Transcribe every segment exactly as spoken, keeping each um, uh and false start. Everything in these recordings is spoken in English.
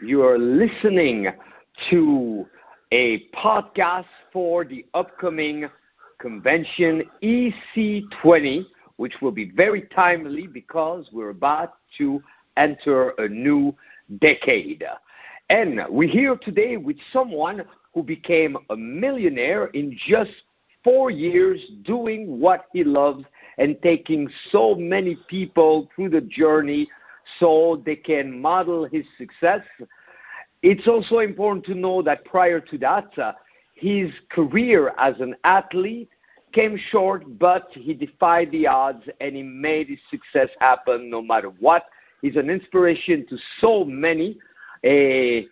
You are listening to a podcast for the upcoming convention E C twenty, which will be very timely because we're about to enter a new decade. And we're here today with someone who became a millionaire in just four years doing what he loves and taking so many people through the journey so they can model his success. It's also important to know that prior to that, uh, his career as an athlete came short, but he defied the odds and he made his success happen no matter what. He's an inspiration to so many, a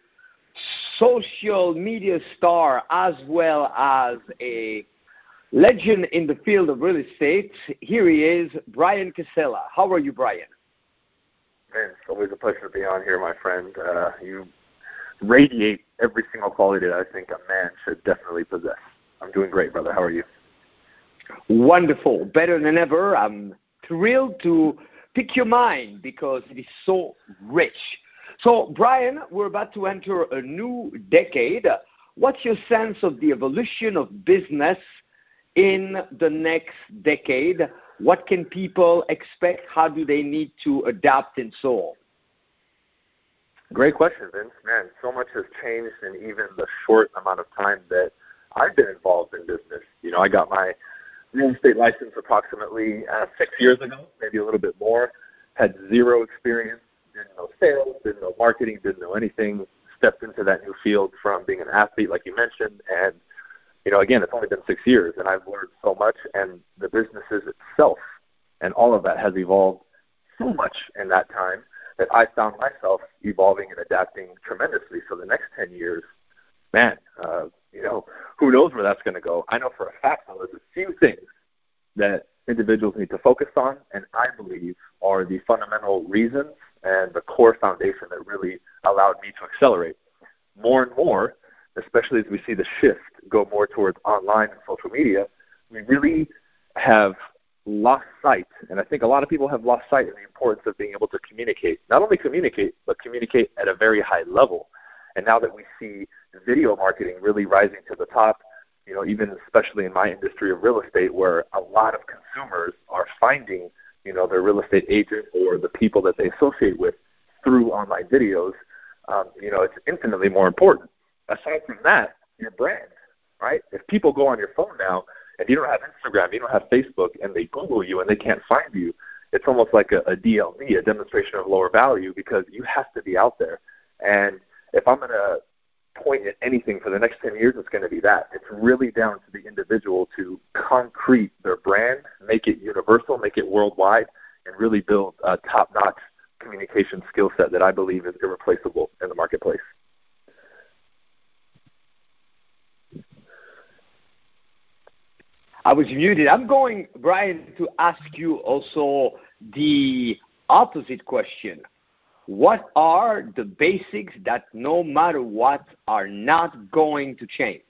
social media star as well as a legend in the field of real estate. Here he is, Brian Casella. How are you, Brian? Man, it's always a pleasure to be on here, my friend. Uh, you radiate every single quality that I think a man should definitely possess. I'm doing great, brother. How are you? Wonderful. Better than ever. I'm thrilled to pick your mind because it is so rich. So, Brian, we're about to enter a new decade. What's your sense of the evolution of business in the next decade? What can people expect? How do they need to adapt and so on? Great question, Vince. Man, so much has changed in even the short amount of time that I've been involved in business. You know, I got my real estate license approximately uh, six years ago, maybe a little bit more. Had zero experience, didn't know sales, didn't know marketing, didn't know anything. Stepped into that new field from being an athlete, like you mentioned, and you know, again, it's only been six years, and I've learned so much, and the businesses itself and all of that has evolved so much in that time that I found myself evolving and adapting tremendously. So the next ten years, man, uh, you know, who knows where that's going to go. I know for a fact, though, there's a few things that individuals need to focus on, and I believe are the fundamental reasons and the core foundation that really allowed me to accelerate more and more, especially as we see the shift go more towards online and social media. We really have lost sight, and I think a lot of people have lost sight of the importance of being able to communicate. Not only communicate, but communicate at a very high level. And now that we see video marketing really rising to the top, you know, even especially in my industry of real estate, where a lot of consumers are finding, you know, their real estate agent or the people that they associate with through online videos, um, you know, it's infinitely more important. Aside from that, your brand, right? If people go on your phone now and you don't have Instagram, you don't have Facebook, and they Google you and they can't find you, it's almost like a, a D L V, a demonstration of lower value, because you have to be out there. And if I'm going to point at anything for the next ten years, it's going to be that. It's really down to the individual to concrete their brand, make it universal, make it worldwide, and really build a top-notch communication skill set that I believe is irreplaceable in the marketplace. I was muted. I'm going, Brian, to ask you also the opposite question. What are the basics that no matter what are not going to change?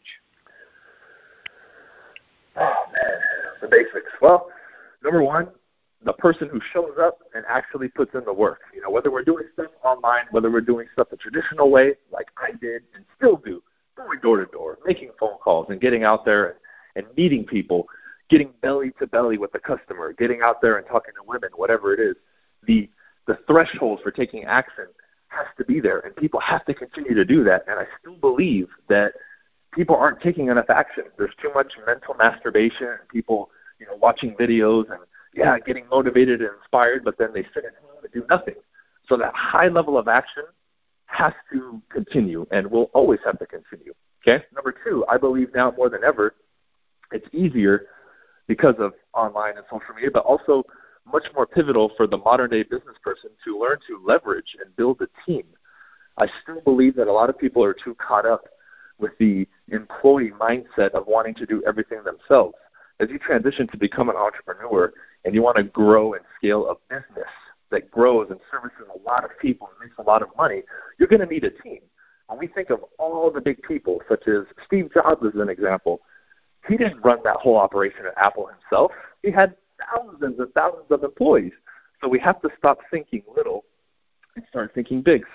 Oh, man, the basics. Well, number one, the person who shows up and actually puts in the work. You know, whether we're doing stuff online, whether we're doing stuff the traditional way, like I did and still do, going door to door, making phone calls and getting out there and meeting people, getting belly to belly with the customer, getting out there and talking to women, whatever it is, the the threshold for taking action has to be there, and people have to continue to do that. And I still believe that people aren't taking enough action. There's too much mental masturbation, and people, you know, watching videos and, yeah, getting motivated and inspired, but then they sit at home and do nothing. So that high level of action has to continue and will always have to continue. Okay? Number two, I believe now more than ever, it's easier because of online and social media, but also much more pivotal for the modern-day business person to learn to leverage and build a team. I still believe that a lot of people are too caught up with the employee mindset of wanting to do everything themselves. As you transition to become an entrepreneur and you want to grow and scale a business that grows and services a lot of people and makes a lot of money, you're going to need a team. When we think of all the big people, such as Steve Jobs as an example, he didn't run that whole operation at Apple himself. He had thousands and thousands of employees. So we have to stop thinking little and start thinking big. So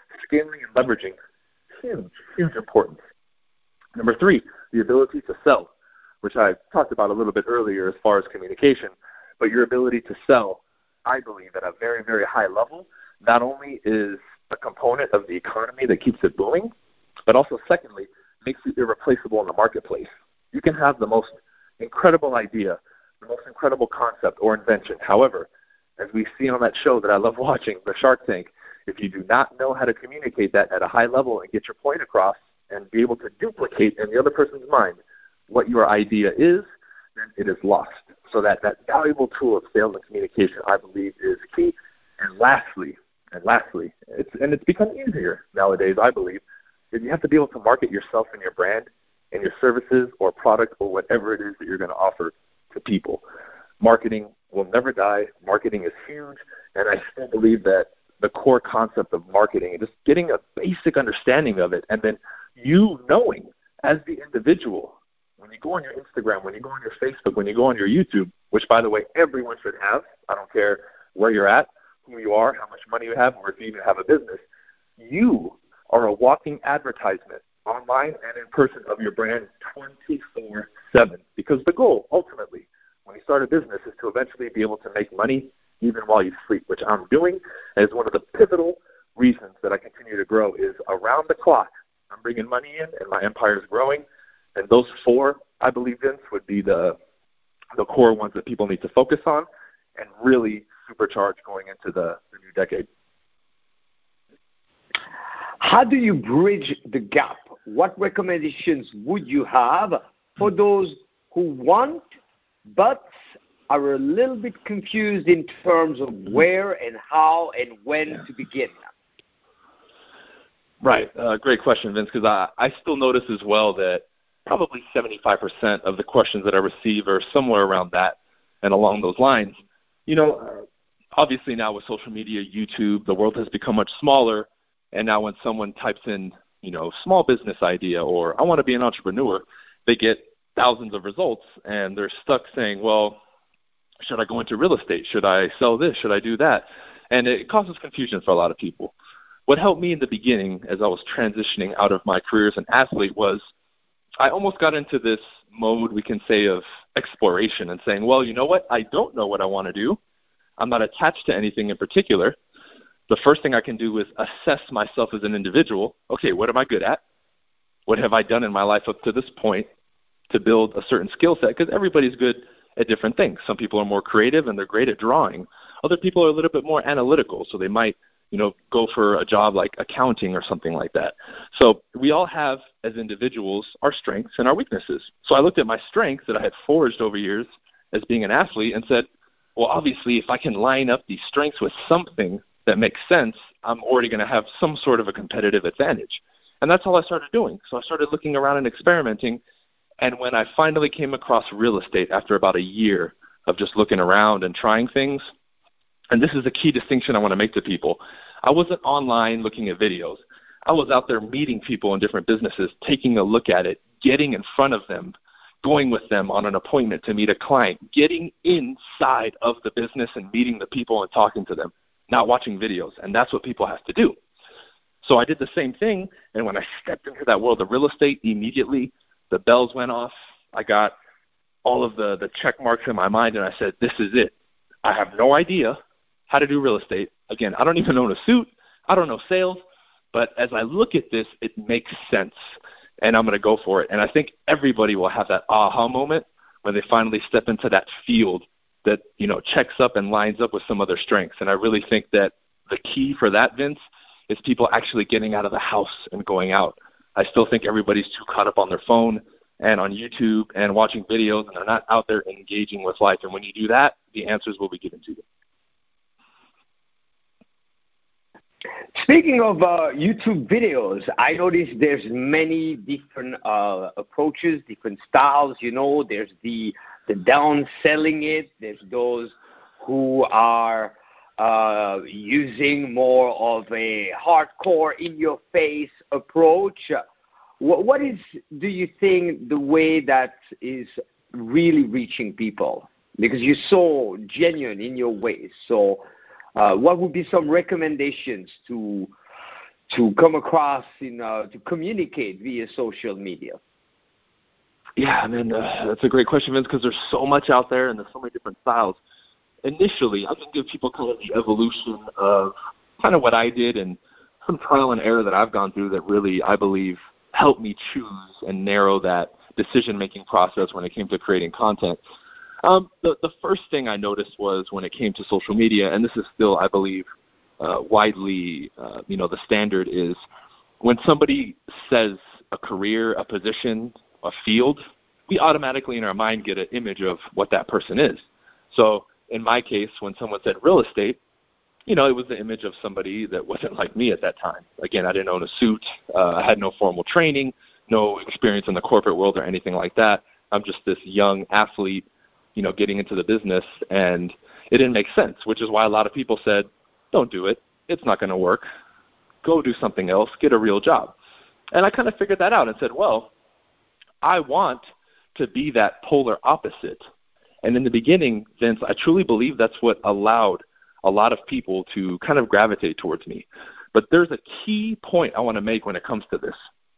scaling and leveraging, huge, huge importance. Number three, the ability to sell, which I talked about a little bit earlier as far as communication, but your ability to sell, I believe, at a very, very high level, not only is a component of the economy that keeps it booming, but also, secondly, makes you irreplaceable in the marketplace. You can have the most incredible idea, the most incredible concept or invention. However, as we see on that show that I love watching, the Shark Tank, if you do not know how to communicate that at a high level and get your point across and be able to duplicate in the other person's mind what your idea is, then it is lost. So that, that valuable tool of sales and communication, I believe, is key. And lastly, and lastly, it's, and it's become easier nowadays, I believe, is you have to be able to market yourself and your brand and your services or product or whatever it is that you're going to offer to people. Marketing will never die. Marketing is huge, and I still believe that the core concept of marketing and just getting a basic understanding of it, and then you knowing as the individual, when you go on your Instagram, when you go on your Facebook, when you go on your YouTube, which, by the way, everyone should have. I don't care where you're at, who you are, how much money you have, or if you even have a business. You are a walking advertisement, online and in person, of your brand twenty-four seven. Because the goal, ultimately, when you start a business, is to eventually be able to make money even while you sleep, which I'm doing as one of the pivotal reasons that I continue to grow is around the clock. I'm bringing money in, and my empire is growing. And those four, I believe, Vince, would be the the core ones that people need to focus on and really supercharge going into the, the new decade. How do you bridge the gap? What recommendations would you have for those who want but are a little bit confused in terms of where and how and when yeah. to begin? Right. Uh, great question, Vince, because I, I still notice as well that probably seventy-five percent of the questions that I receive are somewhere around that and along those lines. You know, obviously now with social media, YouTube, the world has become much smaller. And now when someone types in, you know, small business idea or I want to be an entrepreneur, they get thousands of results and they're stuck saying, well, should I go into real estate? Should I sell this? Should I do that? And it causes confusion for a lot of people. What helped me in the beginning as I was transitioning out of my career as an athlete was I almost got into this mode, we can say, of exploration and saying, well, you know what? I don't know what I want to do. I'm not attached to anything in particular. The first thing I can do is assess myself as an individual. Okay, what am I good at? What have I done in my life up to this point to build a certain skill set? Because everybody's good at different things. Some people are more creative and they're great at drawing. Other people are a little bit more analytical, so they might, you know, go for a job like accounting or something like that. So we all have, as individuals, our strengths and our weaknesses. So I looked at my strengths that I had forged over years as being an athlete and said, well, obviously, if I can line up these strengths with something that makes sense, I'm already going to have some sort of a competitive advantage. And that's all I started doing. So I started looking around and experimenting. And when I finally came across real estate after about a year of just looking around and trying things, and this is a key distinction I want to make to people, I wasn't online looking at videos. I was out there meeting people in different businesses, taking a look at it, getting in front of them, going with them on an appointment to meet a client, getting inside of the business and meeting the people and talking to them, not watching videos. And that's what people have to do. So I did the same thing, and when I stepped into that world of real estate, immediately the bells went off. I got all of the, the check marks in my mind, and I said, this is it. I have no idea how to do real estate. Again, I don't even own a suit. I don't know sales. But as I look at this, it makes sense, and I'm going to go for it. And I think everybody will have that aha moment when they finally step into that field that, you know, checks up and lines up with some other strengths. And I really think that the key for that, Vince, is people actually getting out of the house and going out. I still think everybody's too caught up on their phone and on YouTube and watching videos, and they're not out there engaging with life. And when you do that, the answers will be given to you. Speaking of uh, YouTube videos, I noticed there's many different uh, approaches, different styles. You know, there's the the down selling it. There's those who are uh, using more of a hardcore, in-your-face approach. What, what is, do you think, the way that is really reaching people? Because you're so genuine in your ways. So uh, what would be some recommendations to to come across, you know, to communicate via social media? Yeah, I mean, uh, that's a great question, Vince, because there's so much out there and there's so many different styles. Initially, I can give people kind of the evolution of kind of what I did and some trial and error that I've gone through that really, I believe, helped me choose and narrow that decision-making process when it came to creating content. Um, the, the first thing I noticed was when it came to social media, and this is still, I believe, uh, widely, uh, you know, the standard is when somebody says a career, a position, a field, we automatically in our mind get an image of what that person is. So in my case, when someone said real estate, you know, it was the image of somebody that wasn't like me at that time. Again, I didn't own a suit. Uh, I had no formal training, no experience in the corporate world or anything like that. I'm just this young athlete, you know, getting into the business, and it didn't make sense, which is why a lot of people said, don't do it. It's not going to work. Go do something else. Get a real job. And I kind of figured that out and said, well, I want to be that polar opposite. And in the beginning, Vince, I truly believe that's what allowed a lot of people to kind of gravitate towards me. But there's a key point I want to make when it comes to this.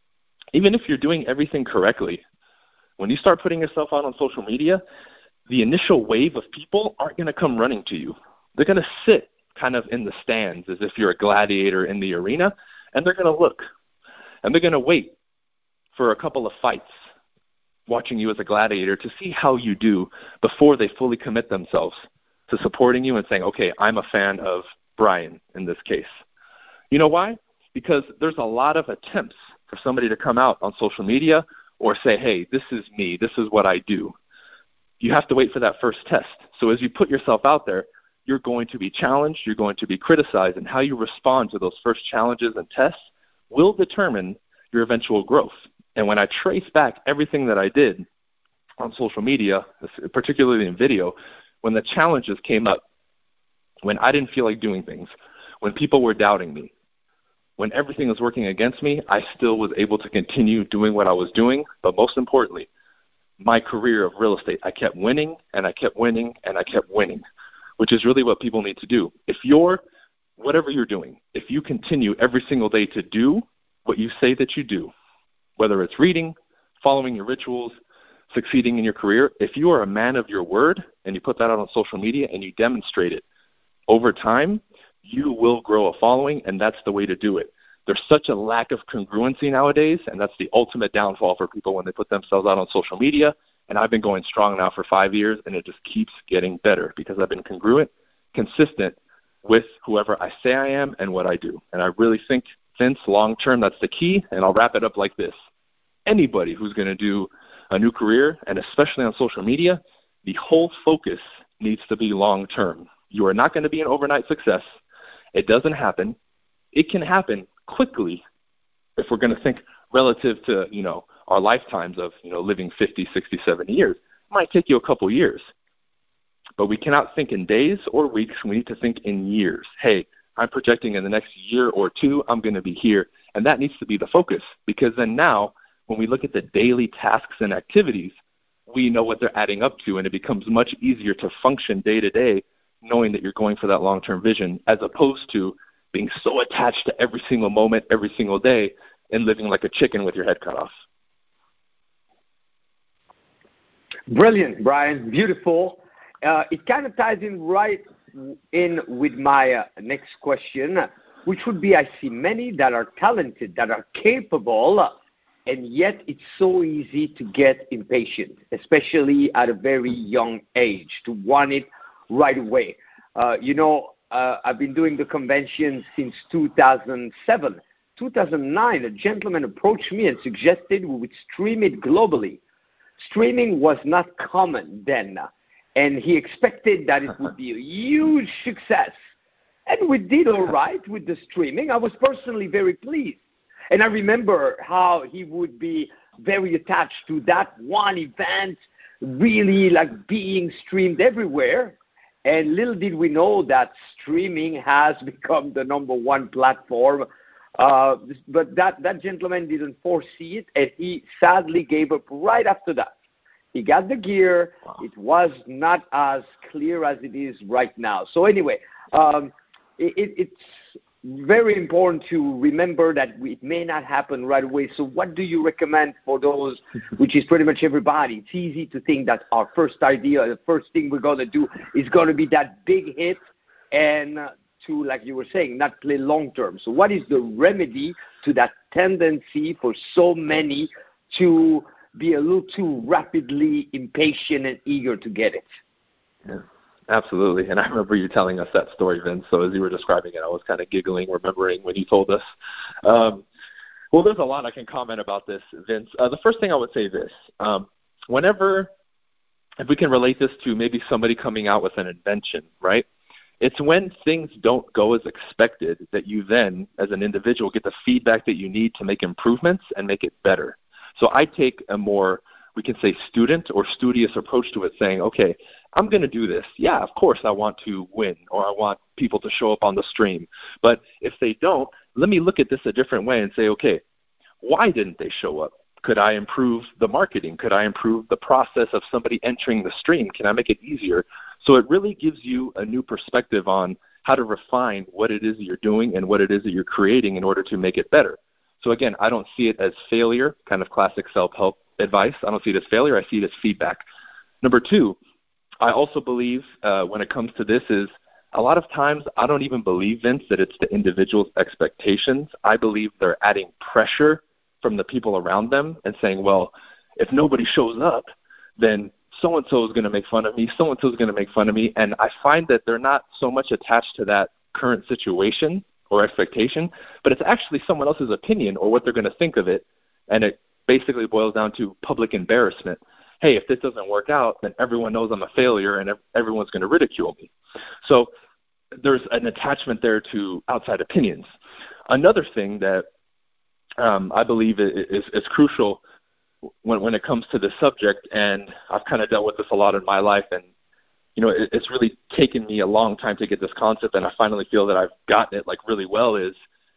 Even if you're doing everything correctly, when you start putting yourself out on social media, the initial wave of people aren't going to come running to you. They're going to sit kind of in the stands as if you're a gladiator in the arena, and they're going to look. And they're going to wait for a couple of fights, watching you as a gladiator to see how you do before they fully commit themselves to supporting you and saying, okay, I'm a fan of Brian in this case. You know why? Because there's a lot of attempts for somebody to come out on social media or say, hey, this is me, this is what I do. You have to wait for that first test. So as you put yourself out there, you're going to be challenged, you're going to be criticized, and how you respond to those first challenges and tests will determine your eventual growth. And when I trace back everything that I did on social media, particularly in video, when the challenges came up, when I didn't feel like doing things, when people were doubting me, when everything was working against me, I still was able to continue doing what I was doing. But most importantly, my career of real estate, I kept winning and I kept winning and I kept winning, which is really what people need to do. If you're, whatever you're doing, if you continue every single day to do what you say that you do, whether it's reading, following your rituals, succeeding in your career, if you are a man of your word and you put that out on social media and you demonstrate it over time, you will grow a following, and that's the way to do it. There's such a lack of congruency nowadays, and that's the ultimate downfall for people when they put themselves out on social media. And I've been going strong now for five years, and it just keeps getting better because I've been congruent, consistent with whoever I say I am and what I do. And I really think, Vince, long-term, that's the key, and I'll wrap it up like this. Anybody who's going to do a new career, and especially on social media, the whole focus needs to be long-term. You are not going to be an overnight success. It doesn't happen. It can happen quickly if we're going to think relative to, you know, our lifetimes of, you know, living fifty, sixty, seventy years. It might take you a couple years. But we cannot think in days or weeks. We need to think in years. Hey, I'm projecting in the next year or two, I'm going to be here. And that needs to be the focus, because then now when we look at the daily tasks and activities, we know what they're adding up to, and it becomes much easier to function day to day knowing that you're going for that long-term vision, as opposed to being so attached to every single moment, every single day, and living like a chicken with your head cut off. Brilliant, Brian. Beautiful. Uh, it kind of ties in right in with my uh, next question, which would be, I see many that are talented, that are capable, and yet it's so easy to get impatient, especially at a very young age, to want it right away. Uh, you know, uh, I've been doing the convention since two thousand seven. two thousand nine, a gentleman approached me and suggested we would stream it globally. Streaming was not common then, and he expected that it would be a huge success. And we did all right with the streaming. I was personally very pleased. And I remember how he would be very attached to that one event, really like being streamed everywhere. And little did we know that streaming has become the number one platform. Uh, but that, that gentleman didn't foresee it, and he sadly gave up right after that. He got the gear. Wow. It was not as clear as it is right now. So anyway, um, it, it, it's very important to remember that it may not happen right away. So what do you recommend for those, which is pretty much everybody? It's easy to think that our first idea, the first thing we're going to do is going to be that big hit and uh, to, like you were saying, not play long-term. So what is the remedy to that tendency for so many to be a little too rapidly impatient and eager to get it? Yeah. Absolutely. And I remember you telling us that story, Vince. So as you were describing it, I was kind of giggling, remembering when you told us. Um, well, there's a lot I can comment about this, Vince. Uh, the first thing I would say this, um, whenever, if we can relate this to maybe somebody coming out with an invention, right? It's when things don't go as expected that you then, as an individual, get the feedback that you need to make improvements and make it better. So I take a more, we can say, student or studious approach to it, saying, okay, I'm going to do this. Yeah, of course I want to win, or I want people to show up on the stream. But if they don't, let me look at this a different way and say, okay, why didn't they show up? Could I improve the marketing? Could I improve the process of somebody entering the stream? Can I make it easier? So it really gives you a new perspective on how to refine what it is that you're doing and what it is that you're creating in order to make it better. So again, I don't see it as failure, kind of classic self-help advice. I don't see it as failure. I see it as feedback. Number two, I also believe uh, when it comes to this is a lot of times I don't even believe, Vince, that it's the individual's expectations. I believe they're adding pressure from the people around them and saying, well, if nobody shows up, then so-and-so is going to make fun of me, so-and-so is going to make fun of me. And I find that they're not so much attached to that current situation or expectation, but it's actually someone else's opinion or what they're going to think of it. And it basically boils down to public embarrassment. Hey, if this doesn't work out, then everyone knows I'm a failure and everyone's going to ridicule me. So there's an attachment there to outside opinions. Another thing that um, I believe is, is crucial when, when it comes to this subject, and I've kind of dealt with this a lot in my life, and you know, it, it's really taken me a long time to get this concept, and I finally feel that I've gotten it like really well, is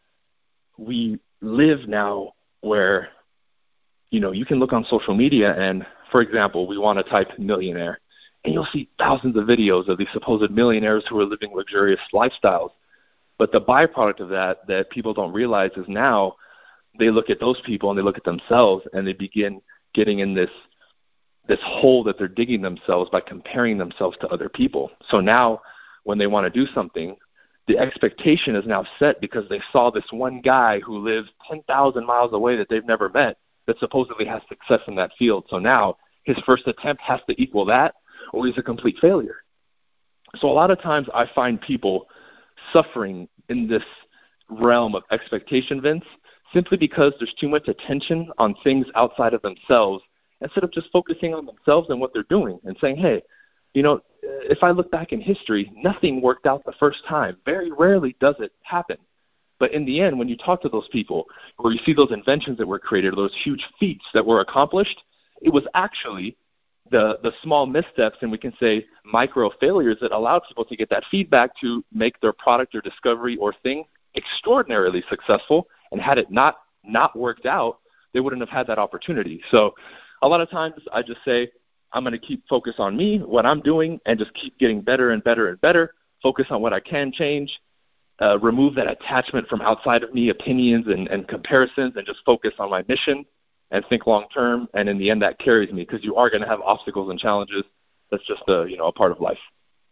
we live now where, you know, you can look on social media and, for example, we want to type millionaire, and you'll see thousands of videos of these supposed millionaires who are living luxurious lifestyles. But the byproduct of that that people don't realize is now they look at those people and they look at themselves and they begin getting in this this hole that they're digging themselves by comparing themselves to other people. So now when they want to do something, the expectation is now set because they saw this one guy who lives ten thousand miles away that they've never met that supposedly has success in that field. So now his first attempt has to equal that, or he's a complete failure. So a lot of times I find people suffering in this realm of expectation, Vince, simply because there's too much attention on things outside of themselves instead of just focusing on themselves and what they're doing and saying, hey, you know, if I look back in history, nothing worked out the first time. Very rarely does it happen. But in the end, when you talk to those people or you see those inventions that were created, those huge feats that were accomplished, it was actually the, the small missteps and we can say micro failures that allowed people to get that feedback to make their product or discovery or thing extraordinarily successful. And had it not, not worked out, they wouldn't have had that opportunity. So a lot of times I just say, I'm going to keep focus on me, what I'm doing, and just keep getting better and better and better, focus on what I can change, uh, remove that attachment from outside of me, opinions and, and comparisons, and just focus on my mission and think long term. And in the end, that carries me because you are going to have obstacles and challenges. That's just a, you know, a part of life.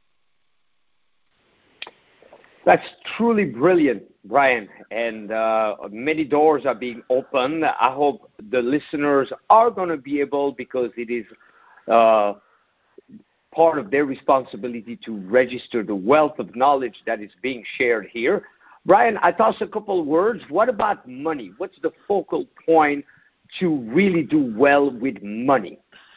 That's truly brilliant, Brian, and uh, many doors are being opened. I hope the listeners are going to be able, because it is uh, part of their responsibility to register the wealth of knowledge that is being shared here. Brian, I toss a couple words. What about money? What's the focal point to really do well with money?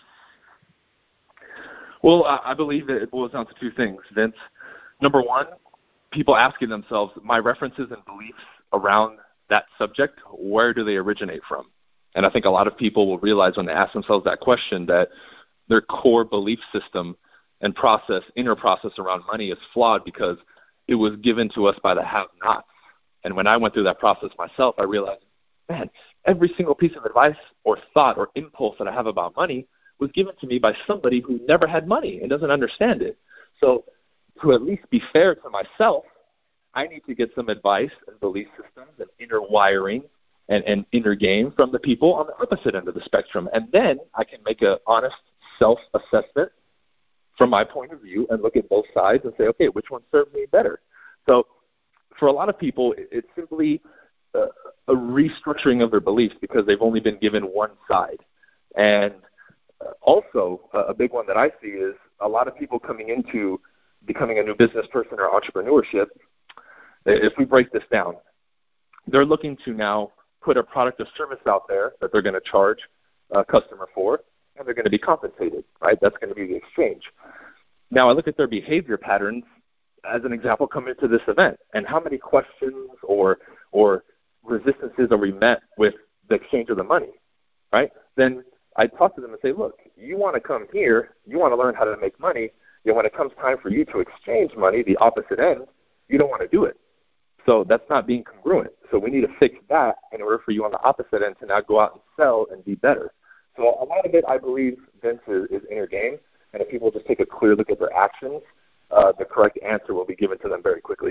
Well, I believe that it boils down to two things, Vince. Number one, people asking themselves, my references and beliefs around that subject, where do they originate from? And I think a lot of people will realize when they ask themselves that question that their core belief system and process, inner process around money is flawed because it was given to us by the have-nots. And when I went through that process myself, I realized, man, every single piece of advice or thought or impulse that I have about money was given to me by somebody who never had money and doesn't understand it. So to at least be fair to myself, I need to get some advice and belief systems and inner wiring and, and inner game from the people on the opposite end of the spectrum. And then I can make an honest self-assessment from my point of view and look at both sides and say, okay, which one served me better? So for a lot of people, it's simply a, a restructuring of their beliefs because they've only been given one side. And also, a big one that I see is a lot of people coming into becoming a new business person or entrepreneurship. If we break this down, they're looking to now put a product or service out there that they're going to charge a customer for, and they're going to be compensated, right? That's going to be the exchange. Now, I look at their behavior patterns as an example come into this event, and how many questions or or resistances are we met with the exchange of the money, right? Then I talk to them and say, look, you want to come here, you want to learn how to make money, and when it comes time for you to exchange money, the opposite end, you don't want to do it. So that's not being congruent. So we need to fix that in order for you on the opposite end to now go out and sell and be better. So a lot of it, I believe, Vince, is, is inner game. And if people just take a clear look at their actions, uh, the correct answer will be given to them very quickly.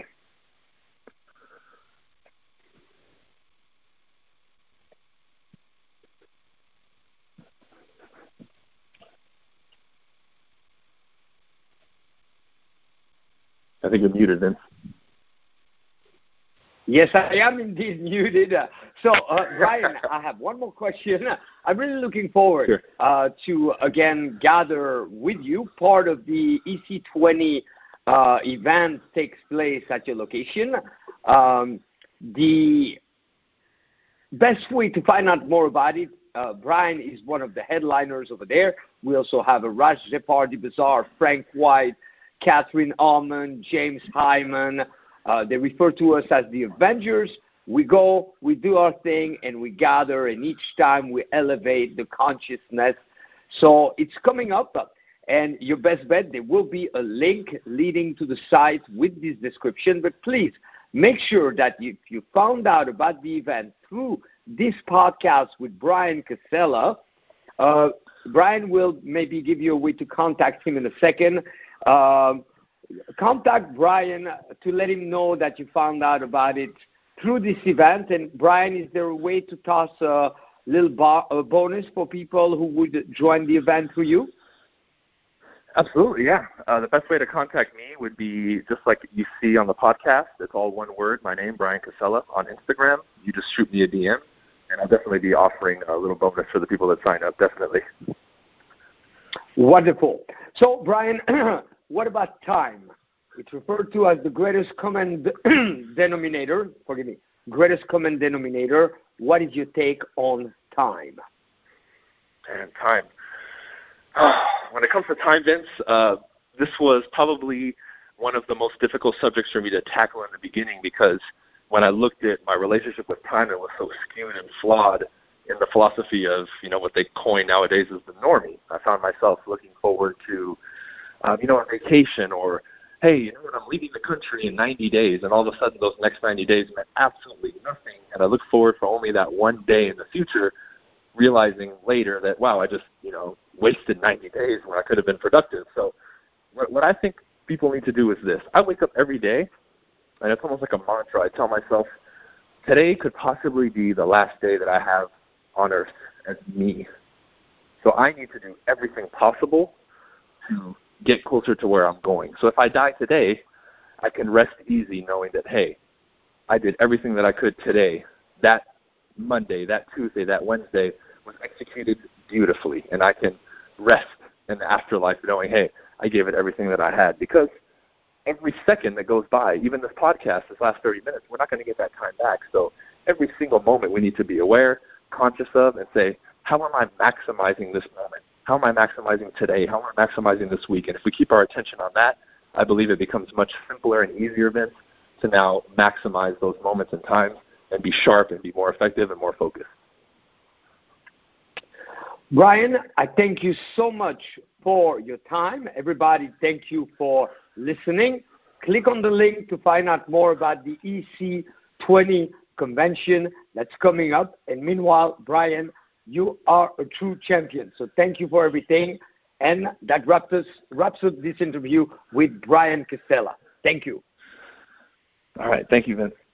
I think you're muted, Vince. Yes, I am indeed muted. Uh, so, uh, Brian, I have one more question. I'm really looking forward sure. uh, to, again, gather with you. Part of the E C twenty uh, event takes place at your location. Um, the best way to find out more about it, uh, Brian is one of the headliners over there. We also have a Raj Jeopardy Bazaar, Frank White, Catherine Allman, James Hyman. Uh, they refer to us as the Avengers. We go, we do our thing, and we gather, and each time we elevate the consciousness. So it's coming up, and your best bet, there will be a link leading to the site with this description. But please make sure that if you found out about the event through this podcast with Brian Casella, uh, Brian will maybe give you a way to contact him in a second. Um, Contact Brian to let him know that you found out about it through this event. And Brian, is there a way to toss a little bo- a bonus for people who would join the event through you? Absolutely, yeah. Uh, the best way to contact me would be just like you see on the podcast. It's all one word, my name, Brian Casella, on Instagram. You just shoot me a D M, and I'll definitely be offering a little bonus for the people that sign up, definitely. Wonderful. So, Brian, what about time? It's referred to as the greatest common denominator. Forgive me. Greatest common denominator. What is your take on time? And time. When it comes to time, Vince, uh, this was probably one of the most difficult subjects for me to tackle in the beginning because when I looked at my relationship with time, it was so skewed and flawed in the philosophy of, you know, what they coin nowadays as the normie. I found myself looking forward to Um, you know, on vacation, or, hey, you know what, I'm leaving the country in ninety days, and all of a sudden those next ninety days meant absolutely nothing, and I look forward for only that one day in the future, realizing later that, wow, I just, you know, wasted ninety days when I could have been productive. So what, what I think people need to do is this. I wake up every day, and it's almost like a mantra. I tell myself, today could possibly be the last day that I have on earth as me. So I need to do everything possible to get closer to where I'm going. So if I die today, I can rest easy knowing that, hey, I did everything that I could today. That Monday, that Tuesday, that Wednesday was executed beautifully, and I can rest in the afterlife knowing, hey, I gave it everything that I had. Because every second that goes by, even this podcast, this last thirty minutes, we're not going to get that time back. So every single moment we need to be aware, conscious of, and say, how am I maximizing this moment? How am I maximizing today? How am I maximizing this week? And if we keep our attention on that, I believe it becomes much simpler and easier, Vince, to now maximize those moments and times and be sharp and be more effective and more focused. Brian, I thank you so much for your time. Everybody, thank you for listening. Click on the link to find out more about the E C twenty convention that's coming up. And meanwhile, Brian, you are a true champion. So thank you for everything. And that wraps, us, wraps up this interview with Brian Casella. Thank you. All right. Thank you, Vince.